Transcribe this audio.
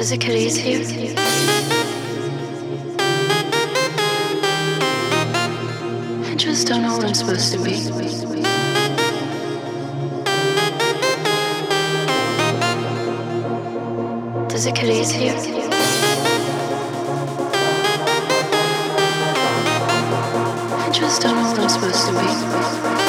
Does it get easier? I just don't know what I'm supposed to be. Does it get easier? I just don't know what I'm supposed to be.